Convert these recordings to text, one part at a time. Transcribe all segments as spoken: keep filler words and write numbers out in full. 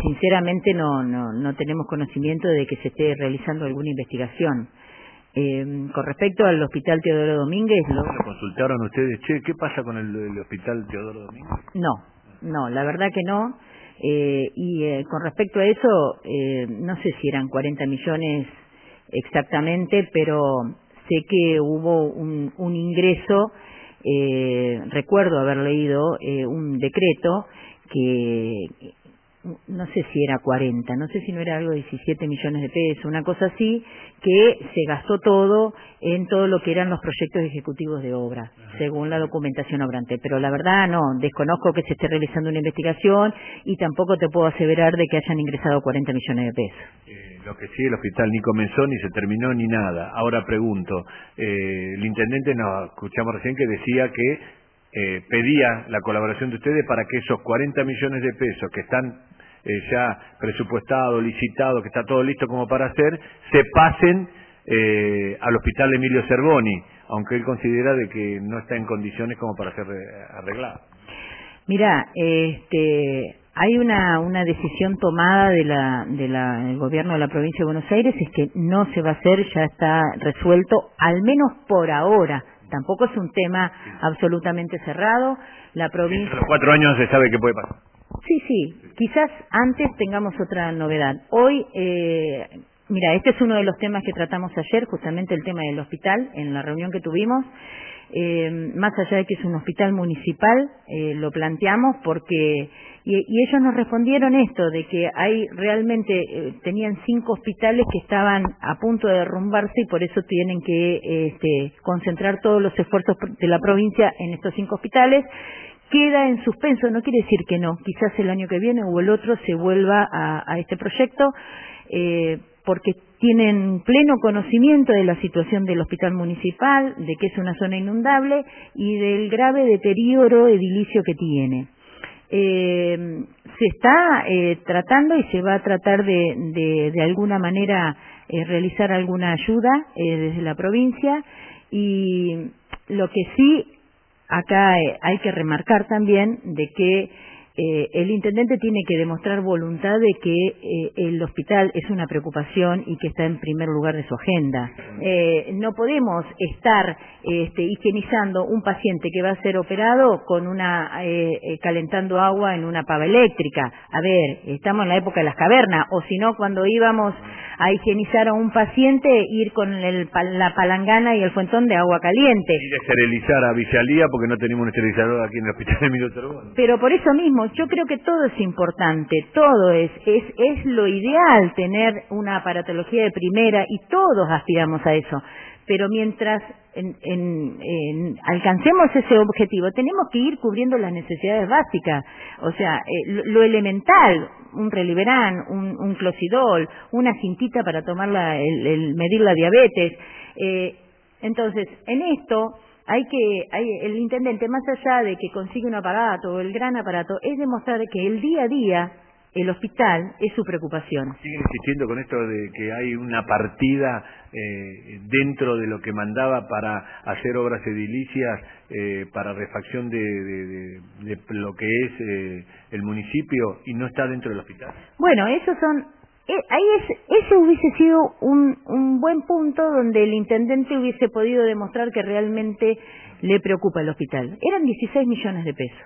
sinceramente no, no, no tenemos conocimiento de que se esté realizando alguna investigación. Eh, con respecto al Hospital Teodoro Domínguez... ¿Lo, ¿Lo consultaron ustedes? Che, ¿qué pasa con el, el Hospital Teodoro Domínguez? No, no, la verdad que no. Eh, y eh, con respecto a eso, eh, no sé si eran cuarenta millones exactamente, pero sé que hubo un, un ingreso, eh, recuerdo haber leído eh, un decreto que... no sé si era cuarenta, no sé si no era algo de diecisiete millones de pesos, una cosa así, que se gastó todo en todo lo que eran los proyectos ejecutivos de obra, según la documentación obrante. Pero la verdad no, desconozco que se esté realizando una investigación y tampoco te puedo aseverar de que hayan ingresado cuarenta millones de pesos. Eh, lo que sí, el hospital ni comenzó, ni se terminó, ni nada. Ahora pregunto, eh, el intendente, nos escuchamos recién que decía que eh, pedía la colaboración de ustedes para que esos cuarenta millones de pesos que están Eh, ya presupuestado, licitado, que está todo listo como para hacer, se pasen eh, al Hospital Emilio Cervoni, aunque él considera de que no está en condiciones como para ser arreglado. Mira, este, hay una, una decisión tomada de la, de la, del gobierno de la provincia de Buenos Aires, es que no se va a hacer, ya está resuelto, al menos por ahora. Tampoco es un tema absolutamente cerrado. La provincia... En los cuatro años se sabe qué puede pasar. Sí, sí, quizás antes tengamos otra novedad. Hoy, eh, mira, este es uno de los temas que tratamos ayer, justamente el tema del hospital, en la reunión que tuvimos. Eh, más allá de que es un hospital municipal, eh, lo planteamos porque, y, y ellos nos respondieron esto, de que hay realmente, eh, tenían cinco hospitales que estaban a punto de derrumbarse y por eso tienen que eh, este, concentrar todos los esfuerzos de la provincia en estos cinco hospitales. Queda en suspenso, no quiere decir que no, quizás el año que viene o el otro se vuelva a, a este proyecto, eh, porque tienen pleno conocimiento de la situación del hospital municipal, de que es una zona inundable y del grave deterioro edilicio que tiene. Eh, se está eh, tratando y se va a tratar de, de, de alguna manera eh, realizar alguna ayuda eh, desde la provincia y lo que sí acá eh, hay que remarcar también de que eh, el intendente tiene que demostrar voluntad de que eh, el hospital es una preocupación y que está en primer lugar de su agenda. Eh, no podemos estar este, higienizando un paciente que va a ser operado con una eh, eh, calentando agua en una pava eléctrica. A ver, estamos en la época de las cavernas, o si no, cuando íbamos a higienizar a un paciente, ir con el, la palangana y el fuentón de agua caliente. Y de esterilizar a Villalía porque no tenemos un esterilizador aquí en el hospital Emilio Cervoni. Pero por eso mismo, yo creo que todo es importante, todo es, es, es lo ideal tener una aparatología de primera y todos aspiramos a eso. Pero mientras en, en, en, alcancemos ese objetivo, tenemos que ir cubriendo las necesidades básicas, o sea, eh, lo, lo elemental, un Reliberán, un, un Clocidol, una cintita para tomar la, el, el medir la diabetes. Eh, entonces, en esto hay que, hay, el intendente, más allá de que consiga un aparato o el gran aparato, es demostrar que el día a día el hospital es su preocupación. ¿Siguen insistiendo con esto de que hay una partida eh, dentro de lo que mandaba para hacer obras edilicias, eh, para refacción de, de, de, de lo que es eh, el municipio y no está dentro del hospital? Bueno, esos son... Eh, ahí es, ese hubiese sido un, un buen punto donde el intendente hubiese podido demostrar que realmente le preocupa el hospital. Eran dieciséis millones de pesos.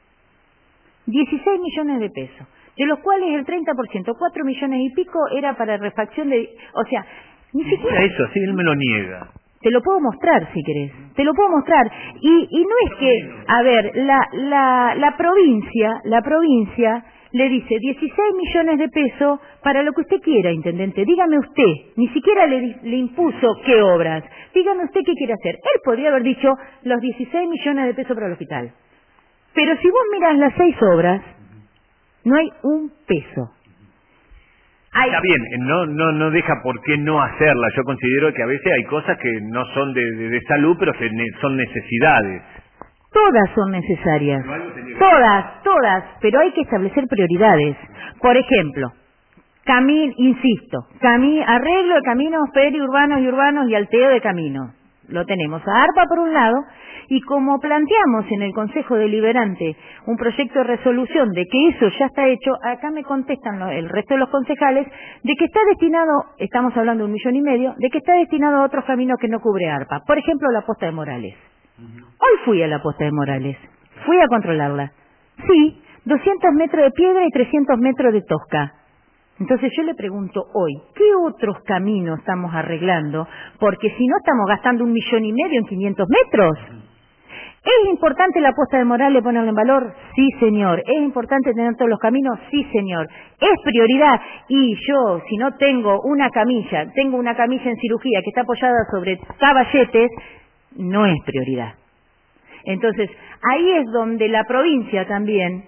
dieciséis millones de pesos. De los cuales el treinta por ciento, cuatro millones y pico, era para refacción de... O sea, ni sí, siquiera... Eso, sí, él me lo niega. Te lo puedo mostrar, si querés. Te lo puedo mostrar. Y, y no es que... A ver, la, la, la provincia, la provincia le dice dieciséis millones de pesos para lo que usted quiera, intendente. Dígame usted. Ni siquiera le, le impuso qué obras. Dígame usted qué quiere hacer. Él podría haber dicho los dieciséis millones de pesos para el hospital. Pero si vos miras las seis obras... no hay un peso. Hay... Está bien, no, no, no deja por qué no hacerla. Yo considero que a veces hay cosas que no son de, de, de salud, pero que ne son necesidades. Todas son necesarias. Todas, todas, pero hay que establecer prioridades. Por ejemplo, cami, insisto, cami, arreglo de caminos periurbanos y urbanos y alteo de caminos. lo tenemos a ARPA por un lado, y como planteamos en el Consejo Deliberante un proyecto de resolución de que eso ya está hecho, acá me contestan lo, el resto de los concejales de que está destinado, estamos hablando de un millón y medio, de que está destinado a otros caminos que no cubre ARPA. Por ejemplo, la Posta de Morales. Hoy fui a la Posta de Morales, fui a controlarla. Sí, doscientos metros de piedra y trescientos metros de tosca. Entonces yo le pregunto hoy, ¿qué otros caminos estamos arreglando? Porque si no estamos gastando un millón y medio en quinientos metros. ¿Es importante la Posta de Morales ponerla en valor? Sí, señor. ¿Es importante tener todos los caminos? Sí, señor. ¿Es prioridad? Y yo, si no tengo una camilla, tengo una camilla en cirugía que está apoyada sobre caballetes, no es prioridad. Entonces, ahí es donde la provincia también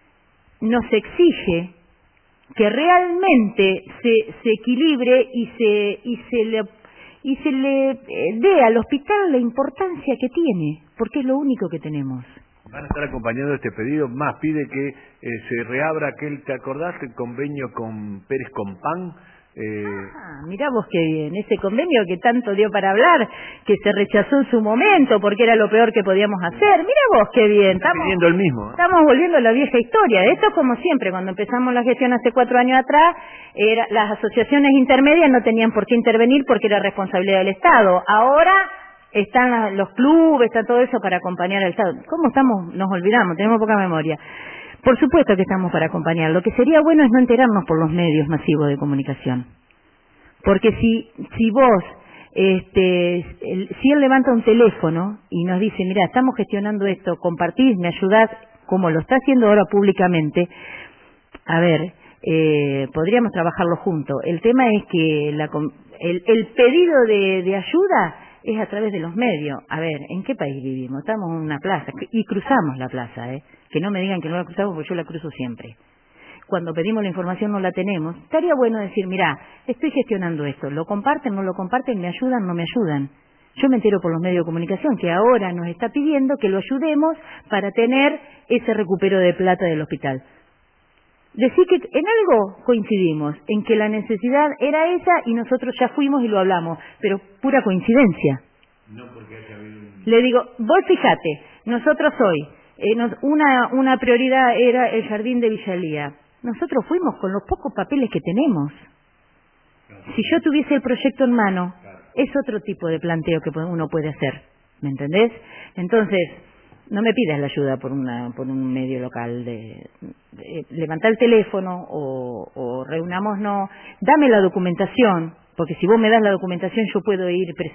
nos exige que realmente se, se equilibre y se, y se le, y se le eh, dé al hospital la importancia que tiene, porque es lo único que tenemos. Van a estar acompañando este pedido, más pide que eh, se reabra aquel, ¿te acordás? El convenio con Pérez Compán. Eh... Ah, mirá vos qué bien, ese convenio que tanto dio para hablar, que se rechazó en su momento porque era lo peor que podíamos hacer. Mirá vos qué bien, Está estamos, pidiendo el mismo, ¿eh? estamos volviendo a la vieja historia. Esto es como siempre, cuando empezamos la gestión hace cuatro años atrás, era, las asociaciones intermedias no tenían por qué intervenir porque era responsabilidad del Estado. Ahora están la, los clubes, está todo eso para acompañar al Estado. ¿Cómo estamos? Nos olvidamos, tenemos poca memoria. Por supuesto que estamos para acompañar. Lo que sería bueno es no enterarnos por los medios masivos de comunicación. Porque si, si vos, este, el, si él levanta un teléfono y nos dice, mira, estamos gestionando esto, compartís, me ayudás, como lo está haciendo ahora públicamente, a ver, eh, podríamos trabajarlo juntos. El tema es que la, el, el pedido de, de ayuda es a través de los medios. A ver, ¿en qué país vivimos? Estamos en una plaza y cruzamos la plaza, ¿eh? Que no me digan que no la cruzamos porque yo la cruzo siempre. Cuando pedimos la información no la tenemos. Estaría bueno decir, mira, estoy gestionando esto, ¿lo comparten, no lo comparten, me ayudan, no me ayudan? Yo me entero por los medios de comunicación que ahora nos está pidiendo que lo ayudemos para tener ese recupero de plata del hospital. Decir que en algo coincidimos, en que la necesidad era esa y nosotros ya fuimos y lo hablamos, pero pura coincidencia. No porque haya habido un... Le digo, vos fíjate, nosotros hoy, eh, nos, una, una prioridad era el jardín de Villalía. Nosotros fuimos con los pocos papeles que tenemos. Si yo tuviese el proyecto en mano, es otro tipo de planteo que uno puede hacer, ¿me entendés? Entonces, no me pidas la ayuda por una por un medio local de, de levantar el teléfono o, o reunámonos, dame la documentación, porque si vos me das la documentación yo puedo ir